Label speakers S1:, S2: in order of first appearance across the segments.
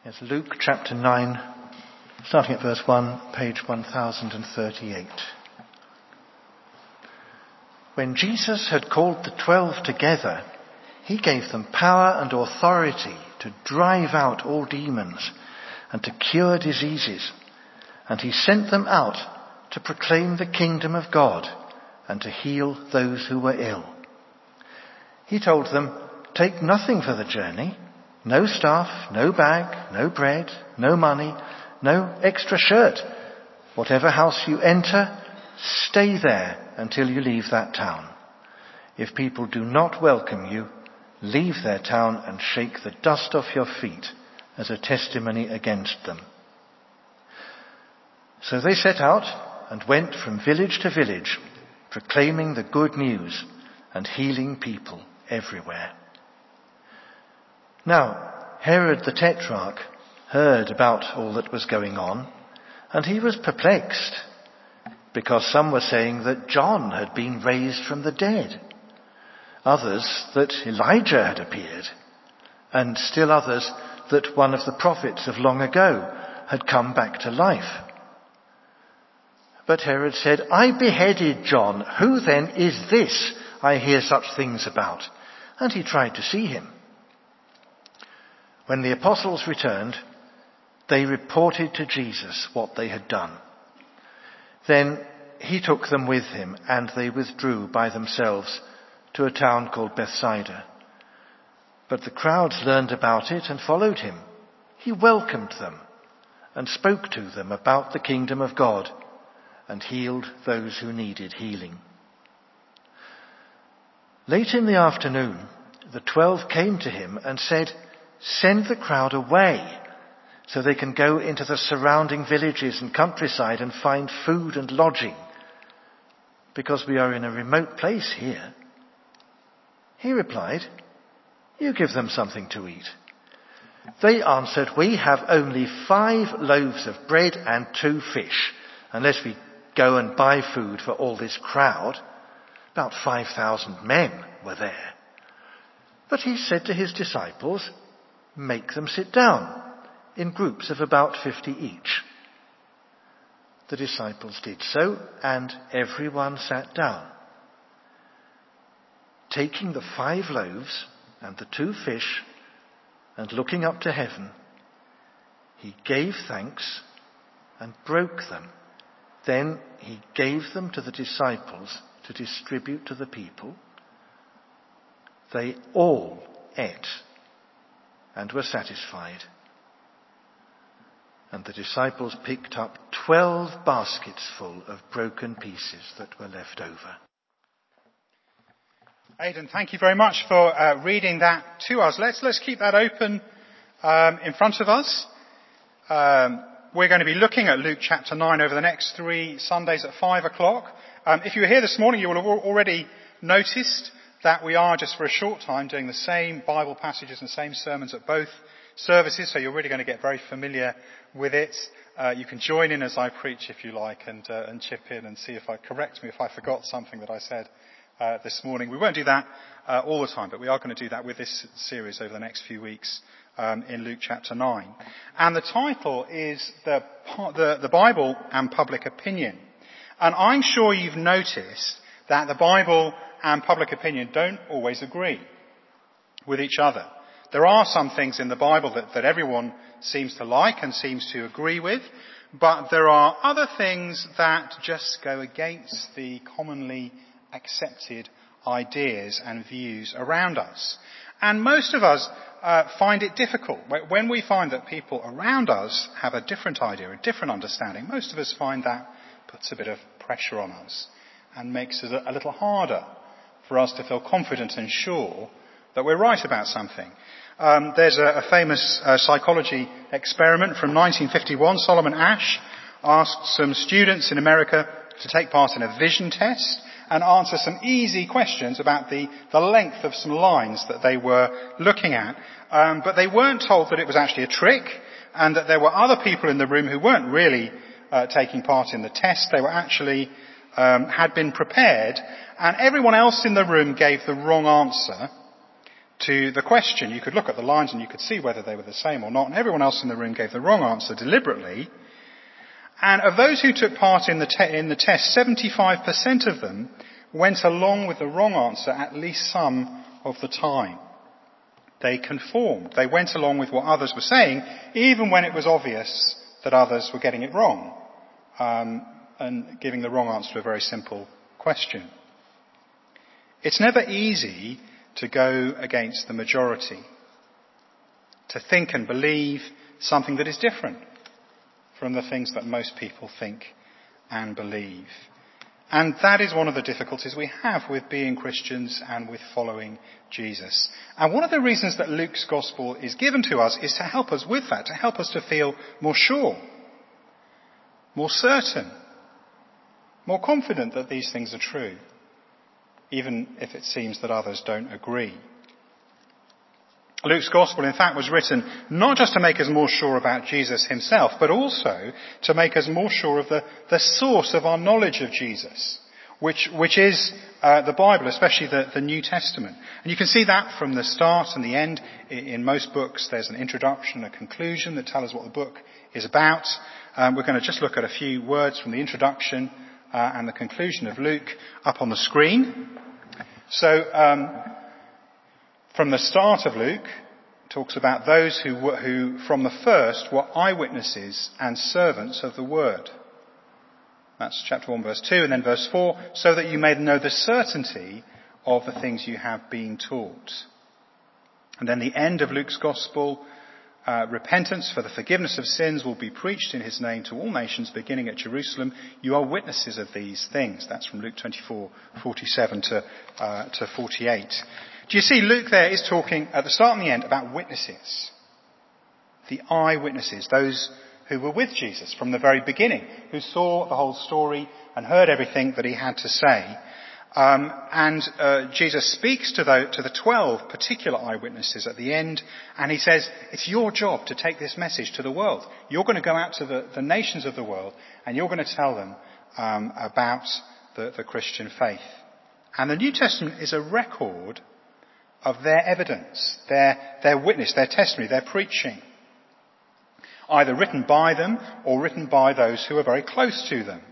S1: Yes, Luke chapter 9, starting at verse 1, page 1038. When Jesus had called the 12 together, he gave them power and authority to drive out all demons and to cure diseases. And he sent them out to proclaim the kingdom of God and to heal those who were ill. He told them, "Take nothing for the journey. No staff, no bag, no bread, no money, no extra shirt. Whatever house you enter, stay there until you leave that town. If people do not welcome you, leave their town and shake the dust off your feet as a testimony against them." So they set out and went from village to village, proclaiming the good news and healing people everywhere. Now, Herod the Tetrarch heard about all that was going on, and he was perplexed, because some were saying that John had been raised from the dead, others that Elijah had appeared, and still others that one of the prophets of long ago had come back to life. But Herod said, "I beheaded John. Who then is this I hear such things about?" And he tried to see him. When the apostles returned, they reported to Jesus what they had done. Then he took them with him, and they withdrew by themselves to a town called Bethsaida. But the crowds learned about it and followed him. He welcomed them and spoke to them about the kingdom of God and healed those who needed healing. Late in the afternoon, the 12 came to him and said, "Send the crowd away so they can go into the surrounding villages and countryside and find food and lodging, because we are in a remote place here." He replied, "You give them something to eat." They answered, "We have only 5 loaves of bread and 2 fish, unless we go and buy food for all this crowd." About 5,000 men were there. But he said to his disciples, "Make them sit down in groups of about 50 each." The disciples did so, and everyone sat down. Taking the 5 loaves and the 2 fish, and looking up to heaven, he gave thanks and broke them. Then he gave them to the disciples to distribute to the people. They all ate and were satisfied. And the disciples picked up 12 baskets full of broken pieces that were left over.
S2: Aidan, thank you very much for reading that to us. Let's keep that open in front of us. We're going to be looking at Luke chapter 9 over the next 3 Sundays at 5 o'clock. If you were here this morning, you will have already noticed that we are, just for a short time, doing the same Bible passages and same sermons at both services, so you're really going to get very familiar with it. You can join in as I preach if you like, and chip in and see correct me if I forgot something that I said this morning. We won't do that all the time, but we are going to do that with this series over the next few weeks in Luke chapter 9. And the title is the Bible and Public Opinion. And I'm sure you've noticed that the Bible and public opinion don't always agree with each other. There are some things in the Bible that everyone seems to like and seems to agree with, but there are other things that just go against the commonly accepted ideas and views around us. And most of us find it difficult. When we find that people around us have a different idea, a different understanding, most of us find that puts a bit of pressure on us and makes it a little harder for us to feel confident and sure that we're right about something. There's a famous psychology experiment from 1951. Solomon Asch asked some students in America to take part in a vision test and answer some easy questions about the length of some lines that they were looking at. But they weren't told that it was actually a trick and that there were other people in the room who weren't really taking part in the test. They were actually had been prepared, and everyone else in the room gave the wrong answer to the question. You could look at the lines and you could see whether they were the same or not, and everyone else in the room gave the wrong answer deliberately. And of those who took part in the test, 75% of them went along with the wrong answer at least some of the time. They conformed. They went along with what others were saying, even when it was obvious that others were getting it wrong, and giving the wrong answer to a very simple question. It's never easy to go against the majority, to think and believe something that is different from the things that most people think and believe. And that is one of the difficulties we have with being Christians and with following Jesus. And one of the reasons that Luke's gospel is given to us is to help us with that, to help us to feel more sure, more certain, more confident that these things are true, even if it seems that others don't agree. Luke's gospel, in fact, was written not just to make us more sure about Jesus himself, but also to make us more sure of the source of our knowledge of Jesus, which is the Bible, especially the New Testament. And you can see that from the start and the end. In most books, there's an introduction, a conclusion that tell us what the book is about. We're going to just look at a few words from the introduction and the conclusion of Luke up on the screen. So, from the start of Luke, it talks about those who from the first were eyewitnesses and servants of the word. That's chapter 1 verse 2, and then verse 4, so that you may know the certainty of the things you have been taught. And then the end of Luke's gospel, repentance for the forgiveness of sins will be preached in his name to all nations, beginning at Jerusalem. You are witnesses of these things. That's from Luke 24:47 to 48. Do you see, Luke there is talking at the start and the end about witnesses. The eyewitnesses, those who were with Jesus from the very beginning, who saw the whole story and heard everything that he had to say. Jesus speaks to the 12 particular eyewitnesses at the end, and he says, it's your job to take this message to the world. You're going to go out to the nations of the world, and you're going to tell them about the Christian faith. And the New Testament is a record of their evidence, their witness, their testimony, their preaching, either written by them or written by those who are very close to them.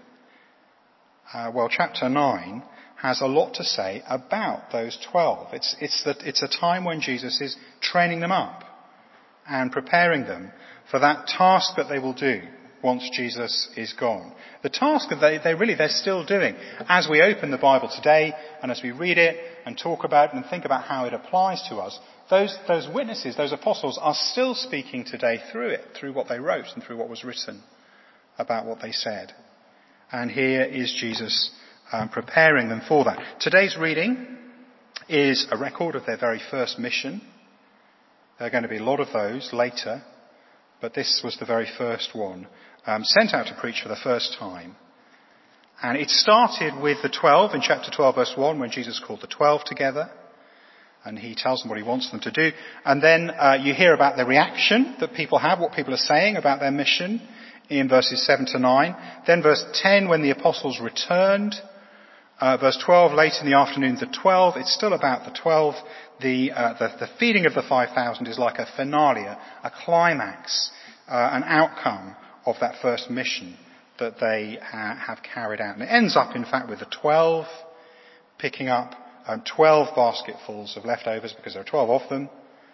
S2: Chapter 9 has a lot to say about those 12. It's a time when Jesus is training them up and preparing them for that task that they will do once Jesus is gone. The task that they're still doing. As we open the Bible today and as we read it and talk about it and think about how it applies to us, those witnesses, those apostles are still speaking today through it, through what they wrote and through what was written about what they said. And here is Jesus preparing them for that. Today's reading is a record of their very first mission. There are going to be a lot of those later, but this was the very first one, sent out to preach for the first time. And it started with the 12 in chapter 12 verse 1, when Jesus called the 12 together and he tells them what he wants them to do. And then you hear about the reaction that people have, what people are saying about their mission in verses 7 to 9. Then verse 10, when the apostles returned. Verse 12, late in the afternoon, the 12. It's still about the 12. The feeding of the 5,000 is like a finale, a climax, an outcome of that first mission that they have carried out. And it ends up, in fact, with the 12 picking up 12 basketfuls of leftovers, because there are 12 of them.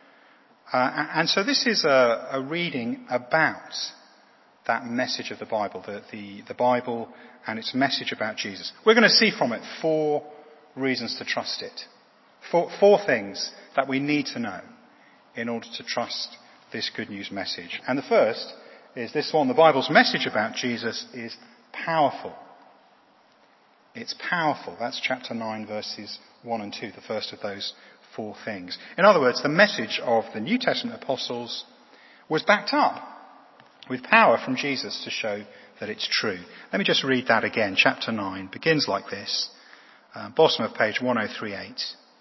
S2: And so this is a reading about that message of the Bible, the Bible and its message about Jesus. We're going to see from it 4 reasons to trust it. Four things that we need to know in order to trust this good news message. And the first is this one: the Bible's message about Jesus is powerful. It's powerful. That's chapter 9 verses 1 and 2, the first of those 4 things. In other words, the message of the New Testament apostles was backed up with power from Jesus to show that it's true. Let me just read that again. Chapter 9 begins like this. Bottom of page 1038.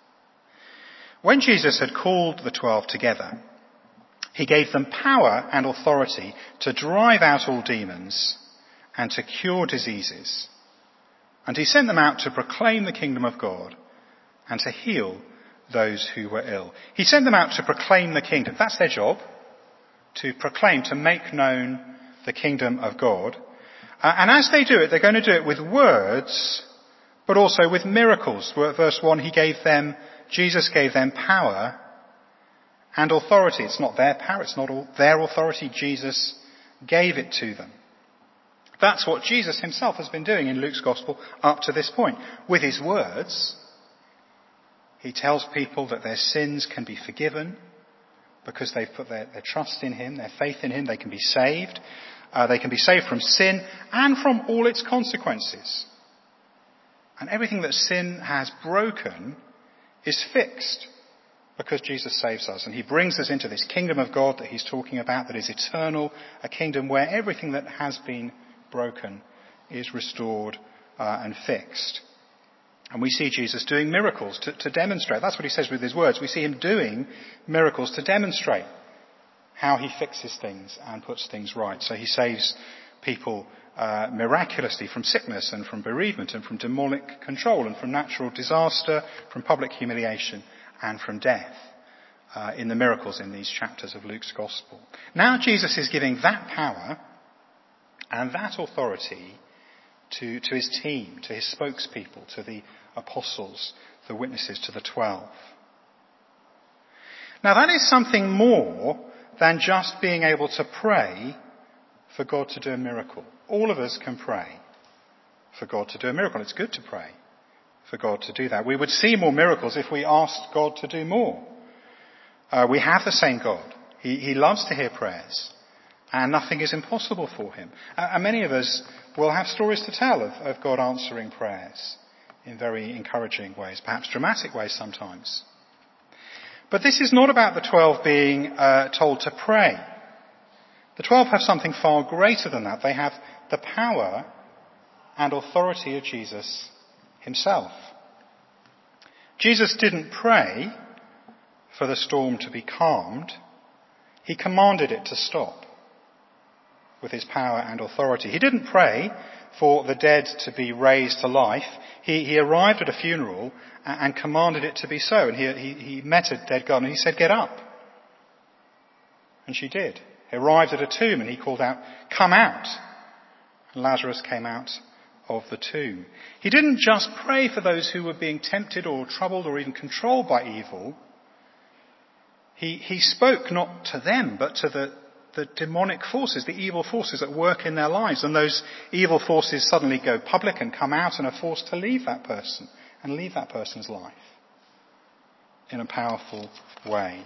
S2: When Jesus had called the 12 together, he gave them power and authority to drive out all demons and to cure diseases. And he sent them out to proclaim the kingdom of God and to heal those who were ill. He sent them out to proclaim the kingdom. That's their job, to proclaim, to make known the kingdom of God. And as they do it, they're going to do it with words, but also with miracles. Verse 1, Jesus gave them power and authority. It's not their power, it's not their authority. Jesus gave it to them. That's what Jesus himself has been doing in Luke's gospel up to this point. With his words, he tells people that their sins can be forgiven because they've put their trust in him, their faith in him. They can be saved. They can be saved from sin and from all its consequences. And everything that sin has broken is fixed because Jesus saves us. And he brings us into this kingdom of God that he's talking about, that is eternal, a kingdom where everything that has been broken is restored and fixed. And we see Jesus doing miracles to demonstrate. That's what he says with his words. We see him doing miracles to demonstrate how he fixes things and puts things right. So he saves people miraculously from sickness and from bereavement and from demonic control and from natural disaster, from public humiliation and from death in the miracles in these chapters of Luke's gospel. Now Jesus is giving that power and that authority to his team, to his spokespeople, to the apostles, the witnesses, to the 12. Now that is something more than just being able to pray for God to do a miracle. All of us can pray for God to do a miracle. It's good to pray for God to do that. We would see more miracles if we asked God to do more. We have the same God. He loves to hear prayers, and nothing is impossible for him. And many of us will have stories to tell of God answering prayers in very encouraging ways, perhaps dramatic ways sometimes. But this is not about the 12 being told to pray. The 12 have something far greater than that. They have the power and authority of Jesus himself. Jesus didn't pray for the storm to be calmed. He commanded it to stop with his power and authority. He didn't pray for the dead to be raised to life. He arrived at a funeral and commanded it to be so. And he met a dead girl and he said, "Get up." And she did. He arrived at a tomb and he called out, "Come out." And Lazarus came out of the tomb. He didn't just pray for those who were being tempted or troubled or even controlled by evil. He spoke not to them, but to the demonic forces, the evil forces at work in their lives. And those evil forces suddenly go public and come out and are forced to leave that person and leave that person's life in a powerful way.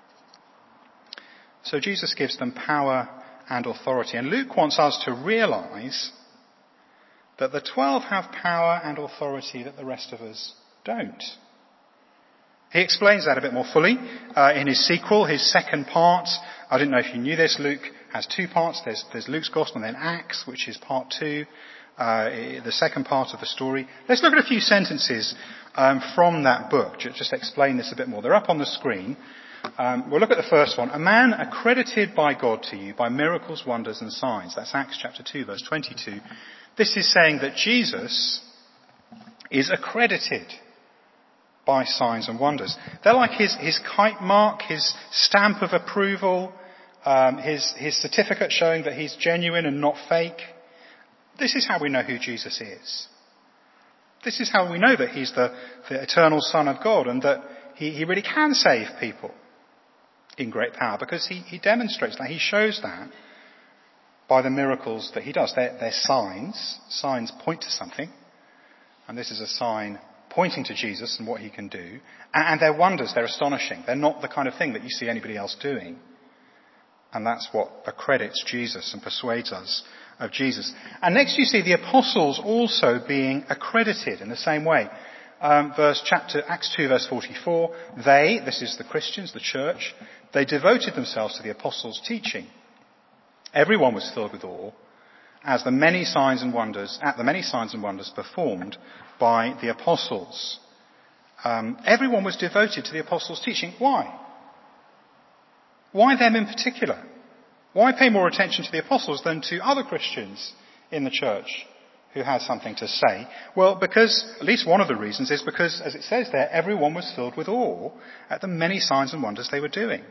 S2: So Jesus gives them power and authority. And Luke wants us to realize that the 12 have power and authority that the rest of us don't. He explains that a bit more fully in his sequel, his second part. I didn't know if you knew this. Luke has two parts. There's Luke's Gospel and then Acts, which is part 2, the second part of the story. Let's look at a few sentences from that book. Just explain this a bit more. They're up on the screen. We'll look at the first one. A man accredited by God to you by miracles, wonders and signs. That's Acts chapter 2, verse 22. This is saying that Jesus is accredited by signs and wonders. They're like his kite mark, his stamp of approval, his certificate showing that he's genuine and not fake. This is how we know who Jesus is. This is how we know that he's the eternal Son of God and that he really can save people in great power, because he demonstrates that. He shows that by the miracles that he does. They're signs. Signs point to something. And this is a sign pointing to Jesus and what he can do. And they're wonders. They're astonishing. They're not the kind of thing that you see anybody else doing. And that's what accredits Jesus and persuades us of Jesus. And next you see the apostles also being accredited in the same way. Acts 2 verse 44, this is the Christians, the church, they devoted themselves to the apostles' teaching. Everyone was filled with awe at the many signs and wonders performed by the apostles. Everyone was devoted to the apostles' teaching. Why? Why them in particular? Why pay more attention to the apostles than to other Christians in the church who had something to say? Well, because, at least one of the reasons is because, as it says there, everyone was filled with awe at the many signs and wonders they were doing.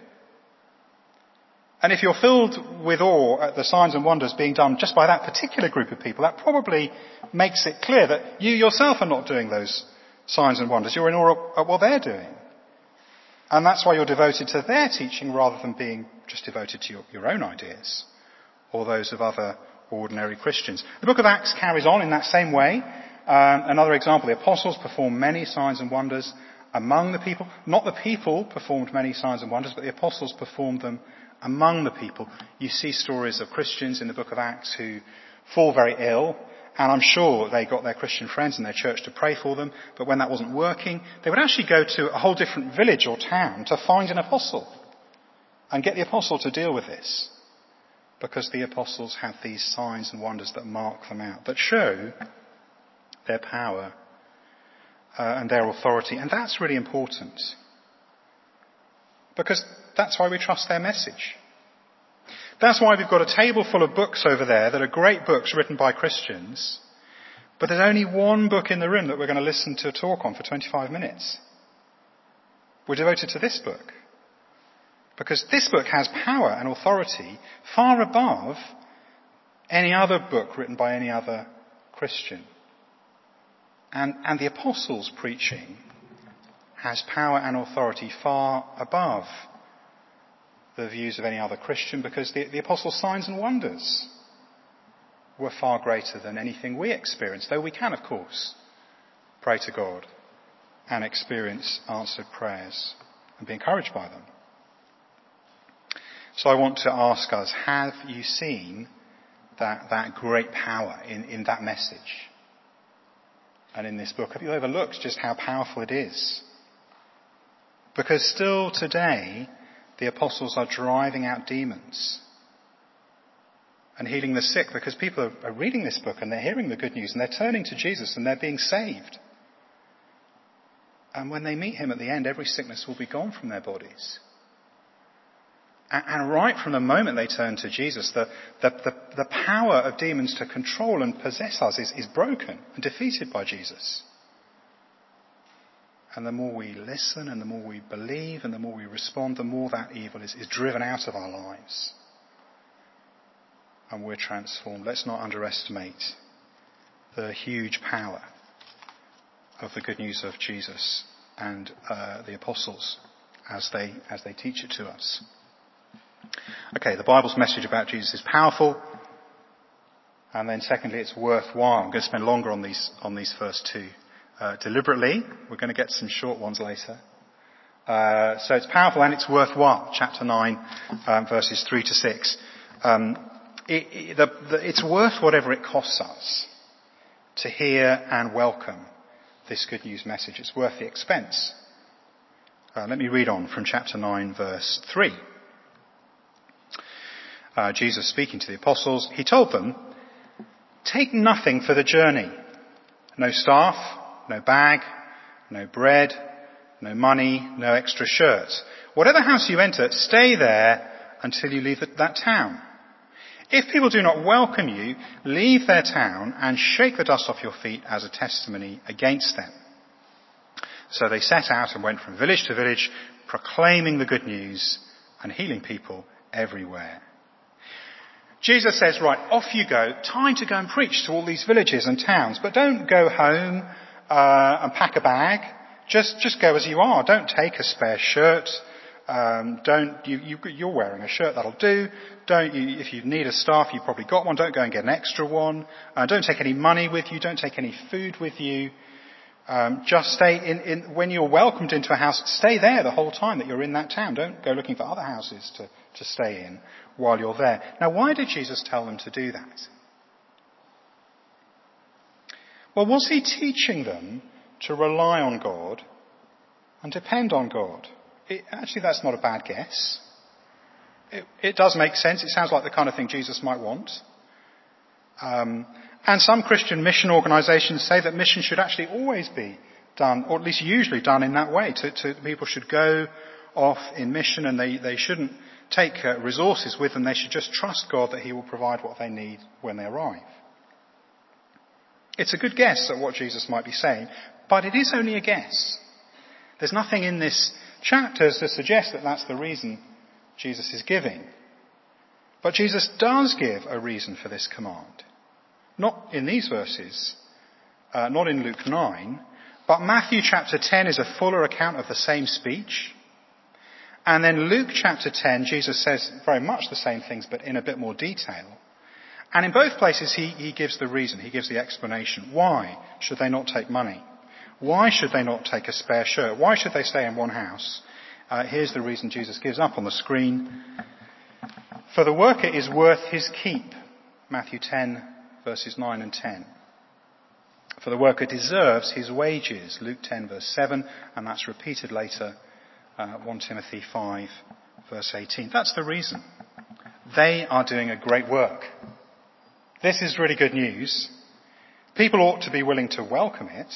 S2: And if you're filled with awe at the signs and wonders being done just by that particular group of people, that probably makes it clear that you yourself are not doing those signs and wonders. You're in awe at what they're doing. And that's why you're devoted to their teaching rather than being just devoted to your own ideas or those of other ordinary Christians. The book of Acts carries on in that same way. Another example, the apostles performed many signs and wonders among the people. Not the people performed many signs and wonders, but the apostles performed them among the people. You see stories of Christians in the book of Acts who fall very ill, and I'm sure they got their Christian friends in their church to pray for them, but when that wasn't working, they would actually go to a whole different village or town to find an apostle and get the apostle to deal with this, because the apostles have these signs and wonders that mark them out, that show their power and their authority. And that's really important, because that's why we trust their message. That's why we've got a table full of books over there that are great books written by Christians, but there's only one book in the room that we're going to listen to a talk on for 25 minutes. We're devoted to this book, because this book has power and authority far above any other book written by any other Christian. And the apostles' preaching has power and authority far above the views of any other Christian, because the apostles' signs and wonders were far greater than anything we experience, though we can, of course, pray to God and experience answered prayers and be encouraged by them. So I want to ask us, have you seen that great power in that message and in this book? Have you overlooked just how powerful it is? Because still today, the apostles are driving out demons and healing the sick, because people are reading this book and they're hearing the good news and they're turning to Jesus and they're being saved. And when they meet him at the end, every sickness will be gone from their bodies. And right from the moment they turn to Jesus, the power of demons to control and possess us is broken and defeated by Jesus. And the more we listen and the more we believe and the more we respond, the more that evil is driven out of our lives. And we're transformed. Let's not underestimate the huge power of the good news of Jesus and the apostles as they teach it to us. Okay, the Bible's message about Jesus is powerful. And then secondly, it's worthwhile. I'm going to spend longer on these first two. Deliberately. We're going to get some short ones later. So it's powerful and it's worthwhile. Chapter 9, verses 3 to 6. It's worth whatever it costs us to hear and welcome this good news message. It's worth the expense. Let me read on from chapter 9, verse 3. Jesus speaking to the apostles, he told them, "Take nothing for the journey. No staff, no bag, no bread, no money, no extra shirt. Whatever house you enter, stay there until you leave that town. If people do not welcome you, leave their town and shake the dust off your feet as a testimony against them." So they set out and went from village to village, proclaiming the good news and healing people everywhere. Jesus says, right, off you go. Time to go and preach to all these villages and towns. But don't go home and pack a bag. Just go as you are. Don't take a spare shirt. You're wearing a shirt, that'll do. If you need a staff, you've probably got one. Don't go and get an extra one. Don't take any money with you. Don't take any food with you. Just stay when you're welcomed into a house, stay there the whole time that you're in that town. Don't go looking for other houses to stay in while you're there. Now, why did Jesus tell them to do that? Well, was he teaching them to rely on God and depend on God? Actually, that's not a bad guess. It does make sense. It sounds like the kind of thing Jesus might want. And some Christian mission organisations say that mission should actually always be done, or at least usually done in that way. People should go off in mission and they shouldn't take resources with them. They should just trust God that he will provide what they need when they arrive. It's a good guess at what Jesus might be saying, but it is only a guess. There's nothing in this chapter to suggest that that's the reason Jesus is giving. But Jesus does give a reason for this command. Not in these verses, not in Luke 9, but Matthew chapter 10 is a fuller account of the same speech. And then Luke chapter 10, Jesus says very much the same things, but in a bit more detail. And in both places, he gives the reason, he gives the explanation. Why should they not take money? Why should they not take a spare shirt? Why should they stay in one house? Here's the reason Jesus gives up on the screen. For the worker is worth his keep. Matthew 10, verses 9 and 10. For the worker deserves his wages. Luke 10, verse 7, and that's repeated later, 1 Timothy 5, verse 18. That's the reason. They are doing a great work. This is really good news. People ought to be willing to welcome it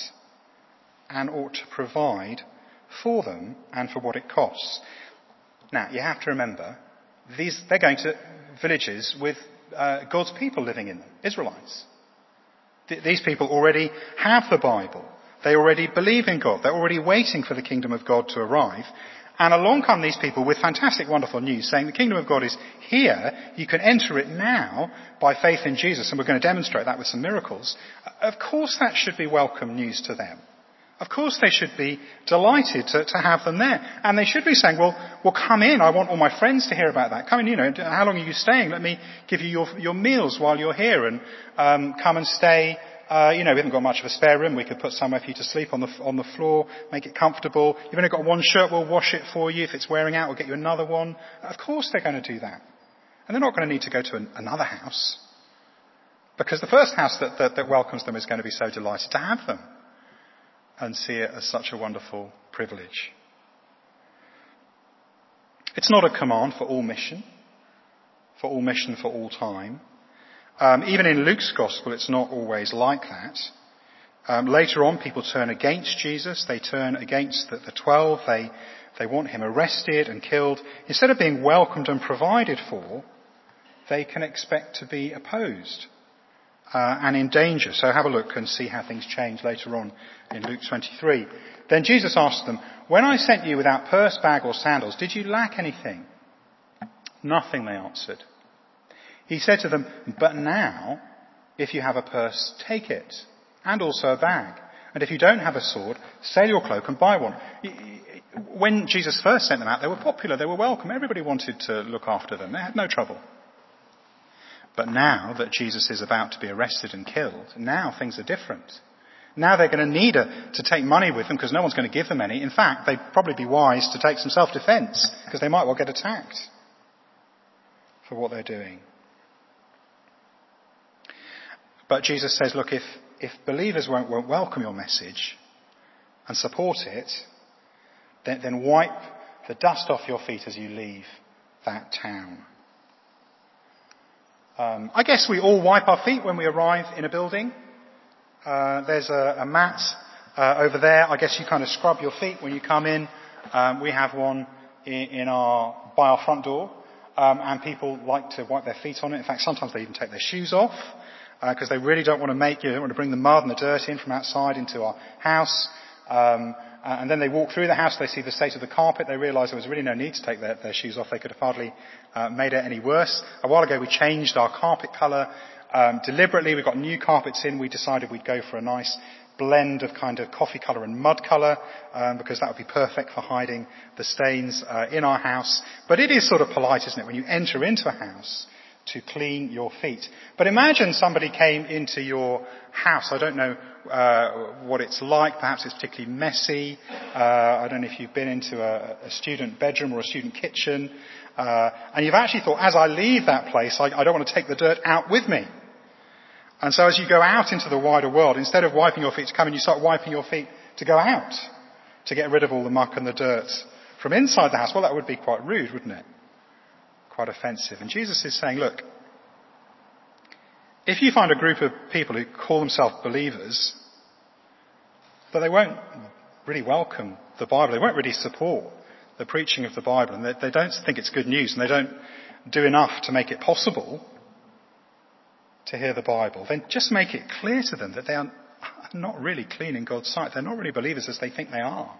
S2: and ought to provide for them and for what it costs. Now, you have to remember, they're going to villages with God's people living in them, Israelites. These people already have the Bible. They already believe in God. They're already waiting for the kingdom of God to arrive. And along come these people with fantastic, wonderful news saying the kingdom of God is here. You can enter it now by faith in Jesus. And we're going to demonstrate that with some miracles. Of course that should be welcome news to them. Of course they should be delighted to have them there. And they should be saying, well, come in. I want all my friends to hear about that. Come in, how long are you staying? Let me give you your meals while you're here and come and stay. We haven't got much of a spare room. We could put somewhere for you to sleep on the floor, make it comfortable. You've only got one shirt, we'll wash it for you. If it's wearing out, we'll get you another one. Of course they're going to do that. And they're not going to need to go to another house. Because the first house that welcomes them is going to be so delighted to have them and see it as such a wonderful privilege. It's not a command for all mission for all time. Even in Luke's gospel, it's not always like that. Later on, people turn against Jesus. They turn against the 12. They want him arrested and killed. Instead of being welcomed and provided for, they can expect to be opposed and in danger. So have a look and see how things change later on in Luke 23. Then Jesus asked them, "When I sent you without purse, bag or sandals, did you lack anything?" "Nothing," they answered. He said to them, "But now, if you have a purse, take it, and also a bag. And if you don't have a sword, sell your cloak and buy one." When Jesus first sent them out, they were popular, they were welcome. Everybody wanted to look after them. They had no trouble. But now that Jesus is about to be arrested and killed, now things are different. Now they're going to need to take money with them because no one's going to give them any. In fact, they'd probably be wise to take some self-defense because they might well get attacked for what they're doing. But Jesus says, look, if believers won't welcome your message and support it, then wipe the dust off your feet as you leave that town. I guess we all wipe our feet when we arrive in a building. There's a mat over there. I guess you kind of scrub your feet when you come in. We have one by our front door, and people like to wipe their feet on it. In fact, sometimes they even take their shoes off because they really don't want to bring the mud and the dirt in from outside into our house. And then they walk through the house, they see the state of the carpet, they realise there was really no need to take their shoes off, they could have hardly made it any worse. A while ago we changed our carpet colour deliberately, we got new carpets in, we decided we'd go for a nice blend of kind of coffee colour and mud colour, because that would be perfect for hiding the stains in our house. But it is sort of polite, isn't it, when you enter into a house to clean your feet. But imagine somebody came into your house. I don't know what it's like. Perhaps it's particularly messy. I don't know if you've been into a student bedroom or a student kitchen. And you've actually thought, as I leave that place, I don't want to take the dirt out with me. And so as you go out into the wider world, instead of wiping your feet to come in, you start wiping your feet to go out, to get rid of all the muck and the dirt from inside the house. Well, that would be quite rude, wouldn't it? Quite offensive. And Jesus is saying, look, if you find a group of people who call themselves believers, but they won't really welcome the Bible, they won't really support the preaching of the Bible, and they don't think it's good news, and they don't do enough to make it possible, to hear the Bible, then just make it clear to them that they are not really clean in God's sight. They're not really believers as they think they are.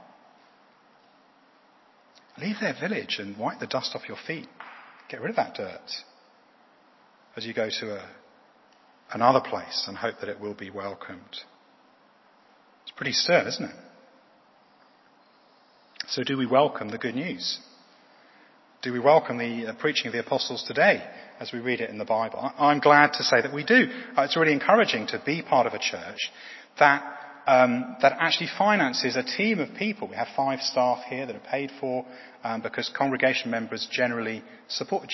S2: Leave their village and wipe the dust off your feet. Get rid of that dirt as you go to another place and hope that it will be welcomed. It's pretty stern, isn't it? So do we welcome the good news? Do we welcome the preaching of the apostles today as we read it in the Bible? I'm glad to say that we do. It's really encouraging to be part of a church that actually finances a team of people. We have 5 staff here that are paid for because congregation members generously support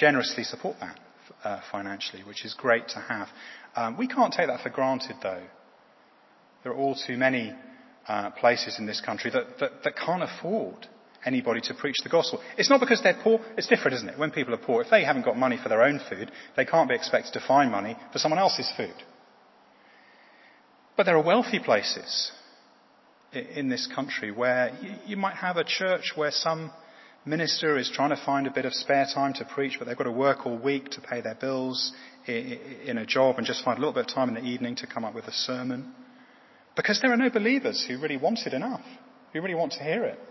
S2: that financially, which is great to have. We can't take that for granted, though. There are all too many places in this country that can't afford anybody to preach the gospel. It's not because they're poor. It's different, isn't it? When people are poor, if they haven't got money for their own food, they can't be expected to find money for someone else's food. But there are wealthy places in this country where you might have a church where some minister is trying to find a bit of spare time to preach, but they've got to work all week to pay their bills in a job and just find a little bit of time in the evening to come up with a sermon. Because there are no believers who really want it enough, who really want to hear it.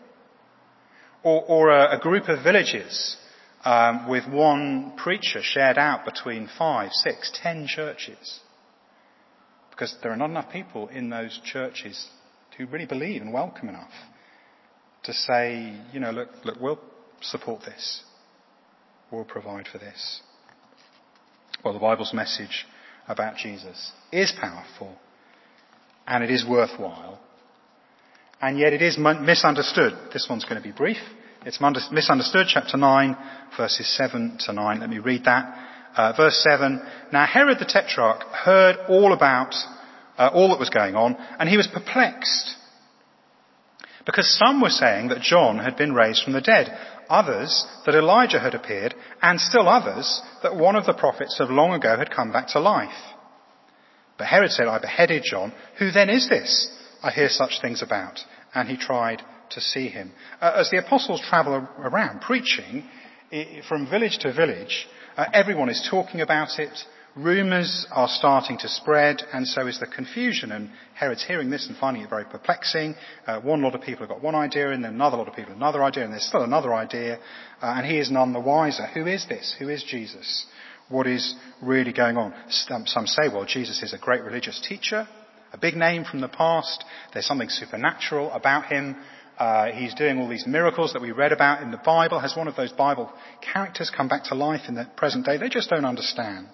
S2: Or a group of villages with one preacher shared out between 5, 6, 10 churches. Because there are not enough people in those churches who really believe and welcome enough to say, look, we'll support this. We'll provide for this. Well, the Bible's message about Jesus is powerful and it is worthwhile. And yet it is misunderstood. This one's going to be brief. It's misunderstood, chapter 9, verses 7 to 9. Let me read that. Verse 7, Now Herod the Tetrarch heard all about all that was going on, and he was perplexed. Because some were saying that John had been raised from the dead, others that Elijah had appeared, and still others that one of the prophets of long ago had come back to life. But Herod said, I beheaded John. Who then is this I hear such things about? And he tried to see him. As the apostles travel around preaching from village to village, everyone is talking about it. Rumours are starting to spread, and so is the confusion. And Herod's hearing this and finding it very perplexing. One lot of people have got one idea, and then another lot of people another idea, and there's still another idea. And he is none the wiser. Who is this? Who is Jesus? What is really going on? Some say, well, Jesus is a great religious teacher, a big name from the past. There's something supernatural about him. He's doing all these miracles that we read about in the Bible. Has one of those Bible characters come back to life in the present day? They just don't understand.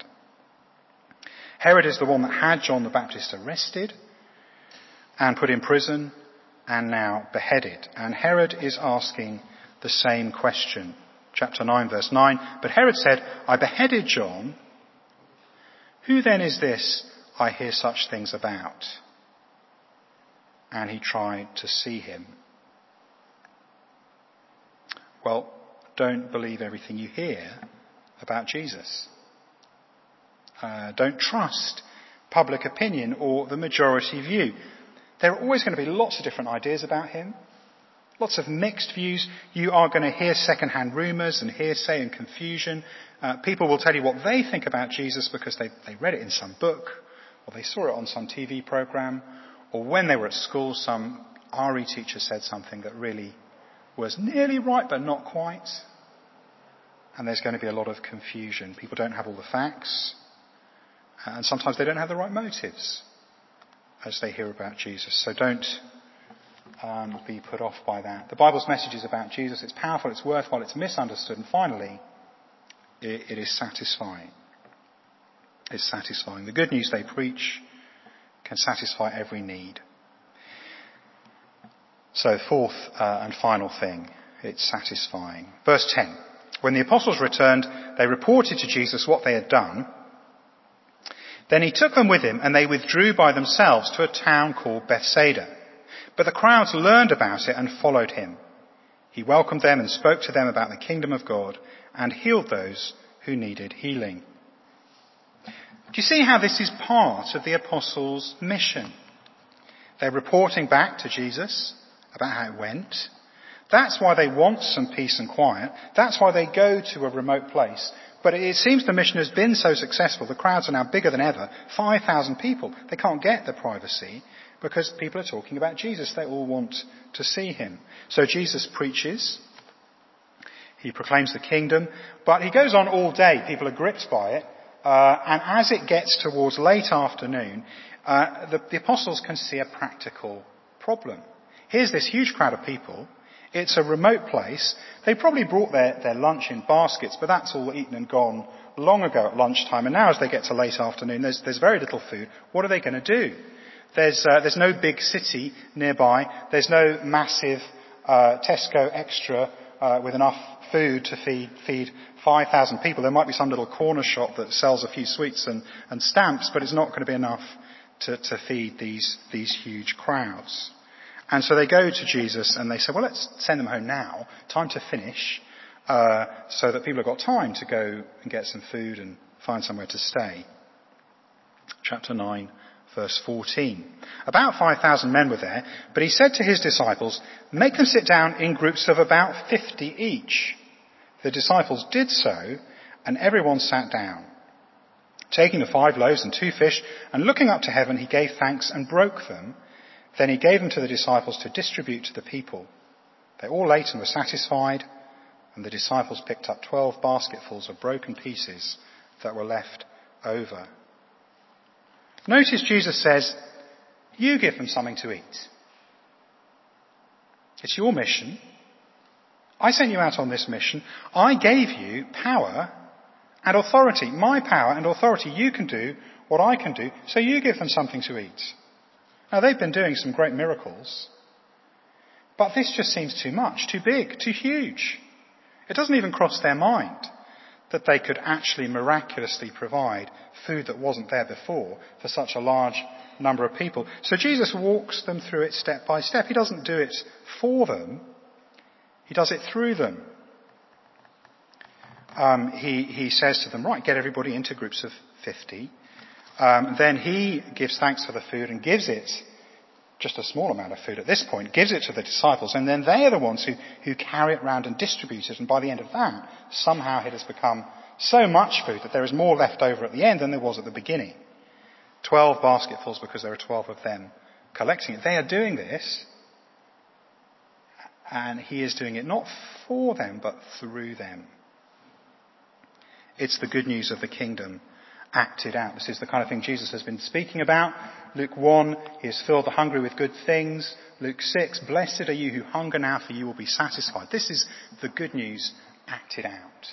S2: Herod is the one that had John the Baptist arrested and put in prison and now beheaded. And Herod is asking the same question. Chapter 9, verse 9. But Herod said, I beheaded John. Who then is this I hear such things about? And he tried to see him. Well, don't believe everything you hear about Jesus. Don't trust public opinion or the majority view. There are always going to be lots of different ideas about him. Lots of mixed views. You are going to hear second-hand rumours and hearsay and confusion. People will tell you what they think about Jesus because they read it in some book, or they saw it on some TV programme, or when they were at school, some RE teacher said something that really was nearly right but not quite. And there's going to be a lot of confusion. People don't have all the facts. And sometimes they don't have the right motives as they hear about Jesus. So don't be put off by that. The Bible's message is about Jesus. It's powerful, it's worthwhile, it's misunderstood. And finally, it is satisfying. It's satisfying. The good news they preach can satisfy every need. So fourth and final thing, it's satisfying. Verse 10. When the apostles returned, they reported to Jesus what they had done. Then he took them with him, and they withdrew by themselves to a town called Bethsaida. But the crowds learned about it and followed him. He welcomed them and spoke to them about the kingdom of God and healed those who needed healing. Do you see how this is part of the apostles' mission? They're reporting back to Jesus about how it went. That's why they want some peace and quiet. That's why they go to a remote place But it seems the mission has been so successful, the crowds are now bigger than ever, 5,000 people. They can't get the privacy because people are talking about Jesus. They all want to see him. So Jesus preaches. He proclaims the kingdom, but he goes on all day. People are gripped by it. And as it gets towards late afternoon, the apostles can see a practical problem. Here's this huge crowd of people. It's a remote place. They probably brought their lunch in baskets, but that's all eaten and gone long ago at lunchtime. And now as they get to late afternoon, there's very little food. What are they going to do? There's no big city nearby. There's no massive Tesco Extra with enough food to feed 5,000 people. There might be some little corner shop that sells a few sweets and stamps, but it's not going to be enough to feed these huge crowds. And so they go to Jesus and they say, well, let's send them home now. Time to finish, so that people have got time to go and get some food and find somewhere to stay. Chapter 9, verse 14. About 5,000 men were there, but he said to his disciples, make them sit down in groups of about 50 each. The disciples did so, and everyone sat down. Taking the 5 loaves and 2 fish, and looking up to heaven, he gave thanks and broke them. Then he gave them to the disciples to distribute to the people. They all ate and were satisfied, and the disciples picked up 12 basketfuls of broken pieces that were left over. Notice Jesus says, you give them something to eat. It's your mission. I sent you out on this mission. I gave you power and authority. My power and authority. You can do what I can do, so you give them something to eat. Now, they've been doing some great miracles, but this just seems too much, too big, too huge. It doesn't even cross their mind that they could actually miraculously provide food that wasn't there before for such a large number of people. So Jesus walks them through it step by step. He doesn't do it for them. He does it through them. He says to them, right, get everybody into groups of 50. Then he gives thanks for the food and gives it, just a small amount of food at this point, gives it to the disciples, and then they are the ones who carry it around and distribute it, and by the end of that, somehow it has become so much food that there is more left over at the end than there was at the beginning. 12 basketfuls because there are 12 of them collecting it. They are doing this, and he is doing it not for them, but through them. It's the good news of the kingdom acted out. This is the kind of thing Jesus has been speaking about. Luke 1, he has filled the hungry with good things. Luke 6, blessed are you who hunger now, for you will be satisfied. This is the good news acted out.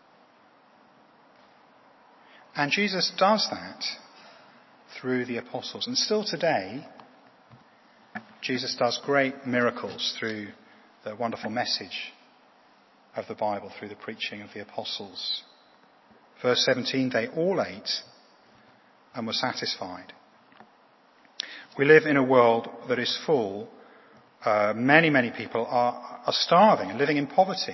S2: And Jesus does that through the apostles. And still today, Jesus does great miracles through the wonderful message of the Bible, through the preaching of the apostles. Verse 17, they all ate and were satisfied. We live in a world that is full. Many people are starving and living in poverty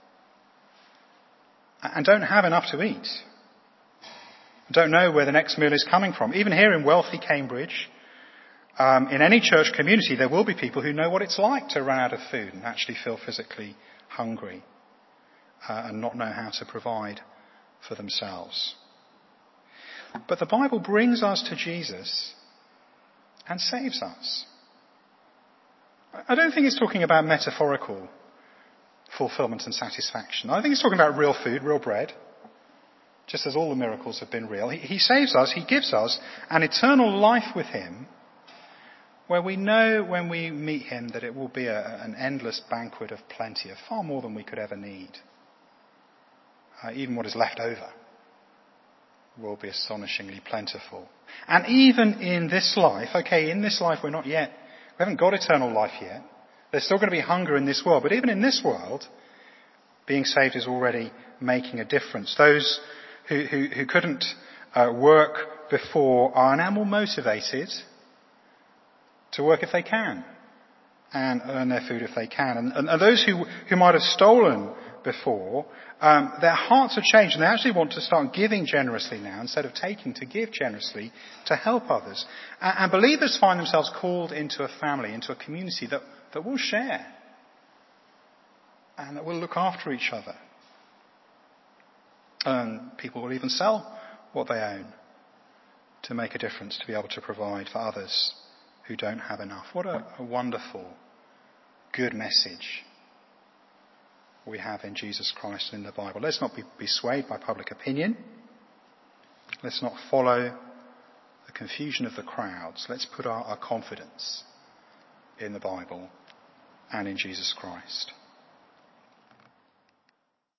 S2: and don't have enough to eat. Don't know where the next meal is coming from. Even here in wealthy Cambridge, in any church community, there will be people who know what it's like to run out of food and actually feel physically hungry and not know how to provide for themselves. But the Bible brings us to Jesus and saves us. I don't think it's talking about metaphorical fulfillment and satisfaction. I think it's talking about real food, real bread, just as all the miracles have been real. He saves us, he gives us an eternal life with him, where we know when we meet him that it will be an endless banquet of plenty, of far more than we could ever need. Even what is left over will be astonishingly plentiful. And even in this life, in this life we haven't got eternal life yet. There's still going to be hunger in this world, but even in this world, being saved is already making a difference. Those who couldn't work before are now more motivated to work if they can and earn their food if they can. And those who might have stolen before, their hearts have changed and they actually want to start giving generously now instead of taking, to give generously to help others. And believers find themselves called into a family, into a community that will share and that will look after each other. And people will even sell what they own to make a difference, to be able to provide for others who don't have enough. What a wonderful, good message we have in Jesus Christ and in the Bible. Let's not be swayed by public opinion. Let's not follow the confusion of the crowds. Let's put our confidence in the Bible and in Jesus Christ.